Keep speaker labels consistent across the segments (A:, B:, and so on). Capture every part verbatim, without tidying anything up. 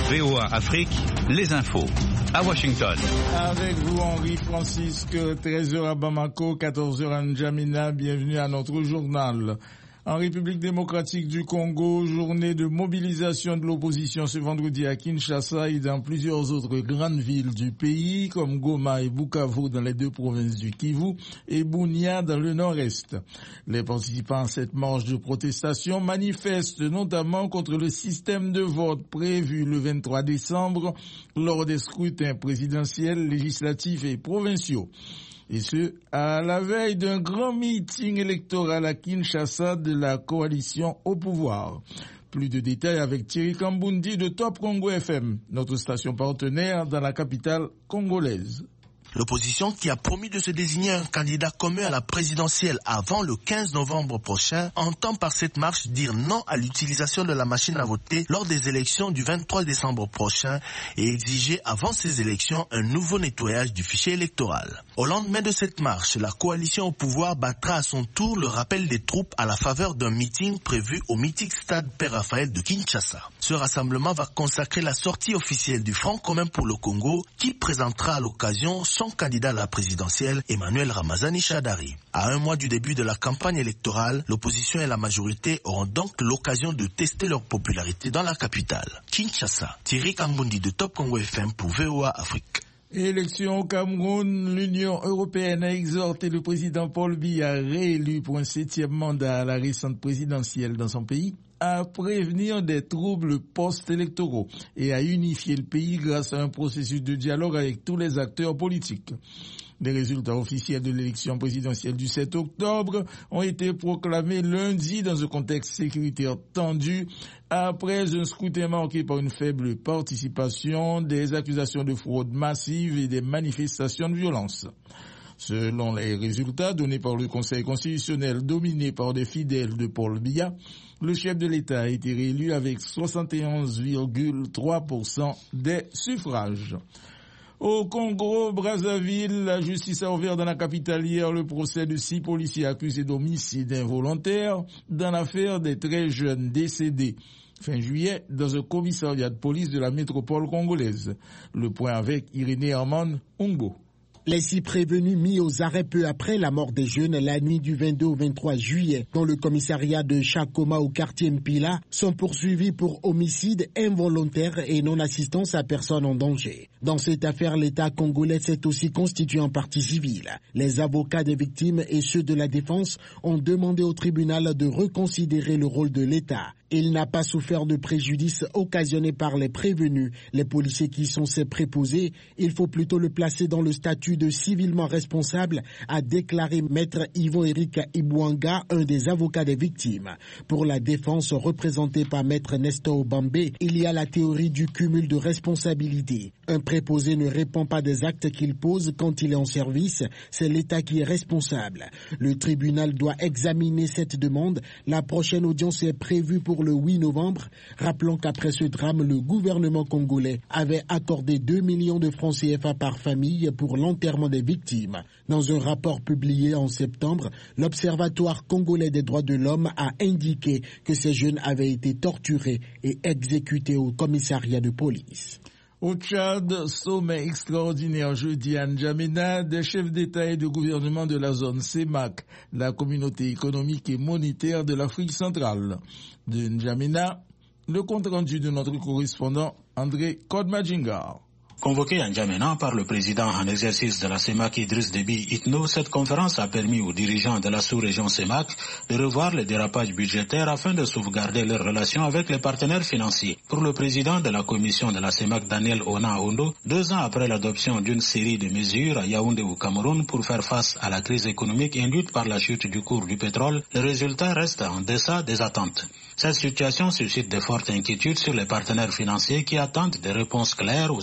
A: V O A Afrique, les infos. À Washington.
B: Avec vous, Henri Francisque, treize heures à Bamako, quatorze heures à N'Djamena. Bienvenue à notre journal. En République démocratique du Congo, journée de mobilisation de l'opposition ce vendredi à Kinshasa et dans plusieurs autres grandes villes du pays, comme Goma et Bukavu dans les deux provinces du Kivu et Bunia dans le nord-est. Les participants à cette marche de protestation manifestent notamment contre le système de vote prévu le vingt-trois décembre lors des scrutins présidentiels, législatifs et provinciaux. Et ce, à la veille d'un grand meeting électoral à Kinshasa de la coalition au pouvoir. Plus de détails avec Thierry Kambundi de Top Congo F M, notre station partenaire dans la capitale congolaise.
C: L'opposition, qui a promis de se désigner un candidat commun à la présidentielle avant le quinze novembre prochain, entend par cette marche dire non à l'utilisation de la machine à voter lors des élections du vingt-trois décembre prochain et exiger avant ces élections un nouveau nettoyage du fichier électoral. Au lendemain de cette marche, la coalition au pouvoir battra à son tour le rappel des troupes à la faveur d'un meeting prévu au mythique stade Père Raphaël de Kinshasa. Ce rassemblement va consacrer la sortie officielle du Front commun pour le Congo, qui présentera à l'occasion son candidat à la présidentielle, Emmanuel Ramazani Shadari. À un mois du début de la campagne électorale, l'opposition et la majorité auront donc l'occasion de tester leur popularité dans la capitale. Kinshasa, Thierry Kambundi de Top Congo F M pour V O A Afrique.
B: Élection au Cameroun, l'Union européenne a exhorté le président Paul Biya, réélu pour un septième mandat à la récente présidentielle dans son pays, à prévenir des troubles post-électoraux et à unifier le pays grâce à un processus de dialogue avec tous les acteurs politiques. Les résultats officiels de l'élection présidentielle du sept octobre ont été proclamés lundi dans un contexte sécuritaire tendu après un scrutin marqué par une faible participation, des accusations de fraude massive et des manifestations de violence. Selon les résultats donnés par le Conseil constitutionnel dominé par des fidèles de Paul Biya, le chef de l'État a été réélu avec soixante et onze virgule trois pour cent des suffrages. Au Congo-Brazzaville, la justice a ouvert dans la capitale hier le procès de six policiers accusés d'homicide involontaire dans l'affaire des très jeunes décédés fin juillet dans un commissariat de police de la métropole congolaise. Le point avec Irénée Armand Ungbo.
D: Les six prévenus mis aux arrêts peu après la mort des jeunes la nuit du vingt-deux au vingt-trois juillet dans le commissariat de Chakoma au quartier Mpila sont poursuivis pour homicide involontaire et non-assistance à personne en danger. Dans cette affaire, l'État congolais s'est aussi constitué en partie civile. Les avocats des victimes et ceux de la défense ont demandé au tribunal de reconsidérer le rôle de l'État. Il n'a pas souffert de préjudice occasionné par les prévenus. Les policiers qui sont ses préposés, il faut plutôt le placer dans le statut de civilement responsable, a déclaré maître Yvon-Éric Ibouanga, un des avocats des victimes. Pour la défense représentée par maître Nestor Obambe, il y a la théorie du cumul de responsabilités. Un préposé ne répond pas des actes qu'il pose quand il est en service, c'est l'État qui est responsable. Le tribunal doit examiner cette demande. La prochaine audience est prévue pour le huit novembre. Rappelons qu'après ce drame, le gouvernement congolais avait accordé deux millions de francs C F A par famille pour l'enterrement des victimes. Dans un rapport publié en septembre, l'Observatoire congolais des droits de l'homme a indiqué que ces jeunes avaient été torturés et exécutés au commissariat de police.
B: Au Tchad, sommet extraordinaire jeudi à N'Djamena des chefs d'État et de gouvernement de la zone C E M A C, la communauté économique et monétaire de l'Afrique centrale. De N'Djamena, le compte rendu de notre correspondant André Kodmadjingar.
E: Convoqué à N'Djamena par le président en exercice de la C E M A C Idriss Déby Itno, cette conférence a permis aux dirigeants de la sous-région C E M A C de revoir les dérapages budgétaires afin de sauvegarder leurs relations avec les partenaires financiers. Pour le président de la commission de la C E M A C, Daniel Ona Ondo, deux ans après l'adoption d'une série de mesures à Yaoundé au Cameroun pour faire face à la crise économique induite par la chute du cours du pétrole, le résultat reste en deçà des attentes. Cette situation suscite de fortes inquiétudes sur les partenaires financiers qui attendent des réponses claires aux dysfonctionnements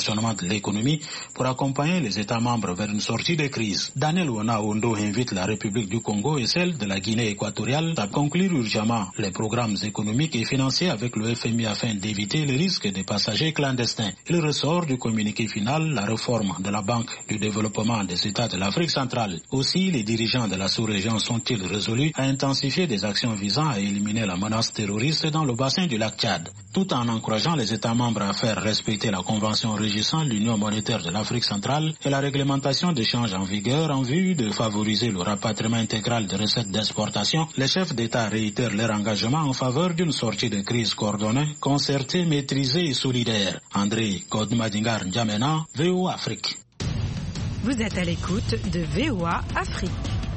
E: fonctionnement de l'économie pour accompagner les États membres vers une sortie de crise. Daniel Wona-Ondo invite la République du Congo et celle de la Guinée équatoriale à conclure urgemment les programmes économiques et financiers avec le F M I afin d'éviter le risque des passagers clandestins. Il ressort du communiqué final la réforme de la Banque du développement des États de l'Afrique centrale. Aussi, les dirigeants de la sous-région sont-ils résolus à intensifier des actions visant à éliminer la menace terroriste dans le bassin du lac Tchad, tout en encourageant les États membres à faire respecter la convention régissant l'Union monétaire de l'Afrique centrale et la réglementation d'échange en vigueur en vue de favoriser le rapatriement intégral des recettes d'exportation. Les chefs d'État réitèrent leur engagement en faveur d'une sortie de crise coordonnée, concertée, maîtrisée et solidaire. André Kodmadingar N'Djamena, V O A Afrique.
F: Vous êtes à l'écoute de V O A Afrique.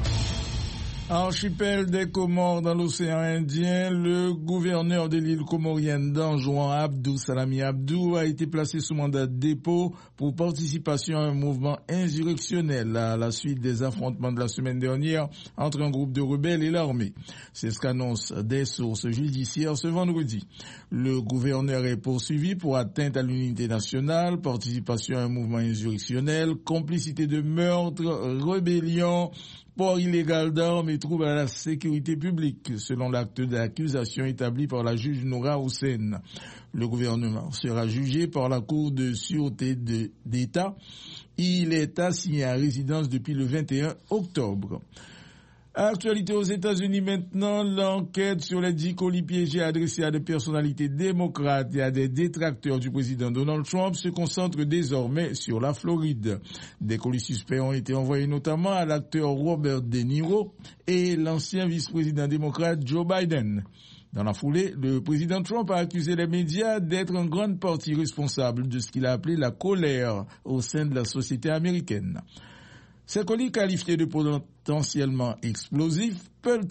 B: Archipel des Comores dans l'océan Indien, le gouverneur de l'île comorienne d'Anjouan, Abdou Salami Abdou, a été placé sous mandat de dépôt pour participation à un mouvement insurrectionnel à la suite des affrontements de la semaine dernière entre un groupe de rebelles et l'armée. C'est ce qu'annoncent des sources judiciaires ce vendredi. Le gouverneur est poursuivi pour atteinte à l'unité nationale, participation à un mouvement insurrectionnel, complicité de meurtre, rébellion, port illégal d'armes et trouble à la sécurité publique, selon l'acte d'accusation établi par la juge Noura Hussein. Le gouvernement sera jugé par la Cour de sûreté de, d'État. Il est assigné à résidence depuis le vingt et un octobre. Actualité aux États-Unis maintenant, l'enquête sur les dix colis piégés adressés à des personnalités démocrates et à des détracteurs du président Donald Trump se concentre désormais sur la Floride. Des colis suspects ont été envoyés notamment à l'acteur Robert De Niro et l'ancien vice-président démocrate Joe Biden. Dans la foulée, le président Trump a accusé les médias d'être en grande partie responsables de ce qu'il a appelé la colère au sein de la société américaine. Ces colis qualifiés de potentiellement explosifs peuvent,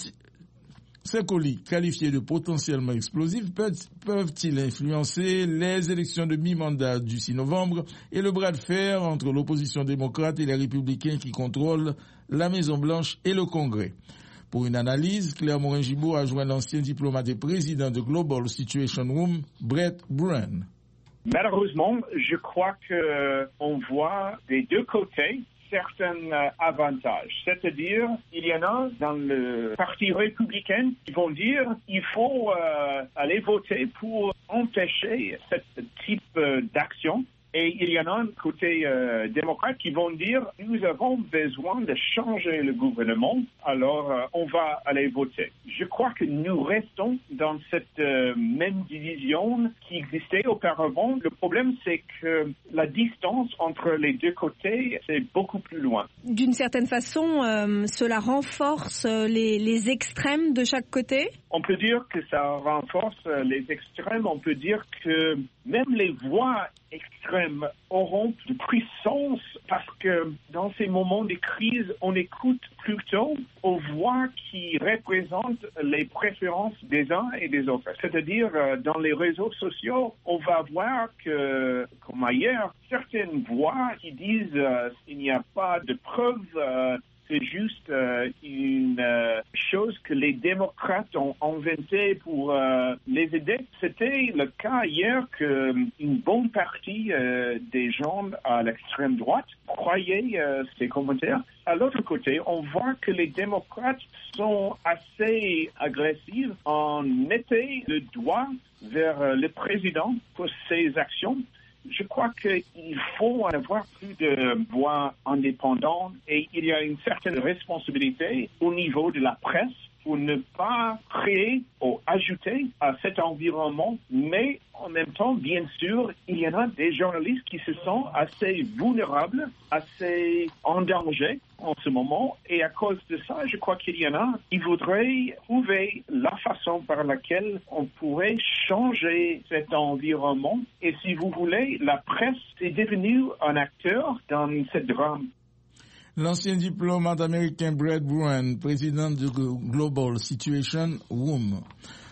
B: ces colis qualifiés de potentiellement explosifs peuvent, peuvent-ils influencer les élections de mi-mandat du six novembre et le bras de fer entre l'opposition démocrate et les républicains qui contrôlent la Maison-Blanche et le Congrès? Pour une analyse, Claire Morin-Gibault a joint l'ancien diplomate et président de Global Situation Room, Brett Bruen.
G: Malheureusement, je crois qu'on voit des deux côtés certains avantages. C'est-à-dire, il y en a dans le parti républicain qui vont dire qu'il faut euh, aller voter pour empêcher ce type euh, d'action. Et il y en a un côté euh, démocrate qui vont dire nous avons besoin de changer le gouvernement, alors euh, on va aller voter. Je crois que nous restons dans cette euh, même division qui existait auparavant. Le problème, c'est que la distance entre les deux côtés, c'est beaucoup plus loin.
F: D'une certaine façon, euh, cela renforce les, les extrêmes de chaque côté?
G: On peut dire que ça renforce les extrêmes. On peut dire que même les voix extrêmes auront de puissance parce que dans ces moments de crise, on écoute plutôt aux voix qui représentent les préférences des uns et des autres. C'est-à-dire, dans les réseaux sociaux, on va voir que, comme ailleurs, certaines voix qui disent euh, qu'il n'y a pas de preuves euh, c'est juste euh, une euh, chose que les démocrates ont inventée pour euh, les aider. C'était le cas hier qu'une bonne partie euh, des gens à l'extrême droite croyaient euh, ces commentaires. À l'autre côté, on voit que les démocrates sont assez agressifs en mettant le doigt vers le président pour ses actions. Je crois qu'il faut avoir plus de voix indépendantes et il y a une certaine responsabilité au niveau de la presse pour ne pas créer ou ajouter à cet environnement. Mais en même temps, bien sûr, il y en a des journalistes qui se sentent assez vulnérables, assez en danger en ce moment. Et à cause de ça, je crois qu'il y en a qui voudraient trouver la façon par laquelle on pourrait changer cet environnement. Et si vous voulez, la presse est devenue un acteur dans ce drame.
B: L'ancien diplomate américain Brett Bruen, président du Global Situation Room.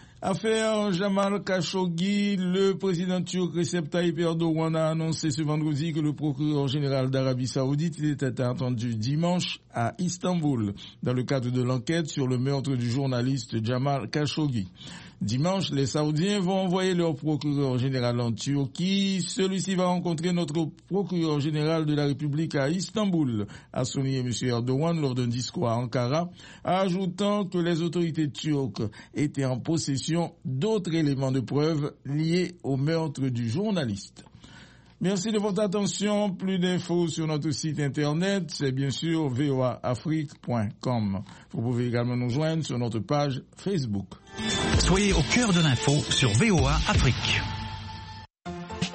B: Affaire Jamal Khashoggi, le président turc Recep Tayyip Erdogan a annoncé ce vendredi que le procureur général d'Arabie Saoudite était attendu dimanche à Istanbul dans le cadre de l'enquête sur le meurtre du journaliste Jamal Khashoggi. Dimanche, les Saoudiens vont envoyer leur procureur général en Turquie. Celui-ci va rencontrer notre procureur général de la République à Istanbul, a souligné M. Erdogan lors d'un discours à Ankara, ajoutant que les autorités turques étaient en possession d'autres éléments de preuve liés au meurtre du journaliste. Merci de votre attention. Plus d'infos sur notre site internet, c'est bien sûr v o a afrique point com. Vous pouvez également nous joindre sur notre page Facebook.
A: Soyez au cœur de l'info sur V O A Afrique.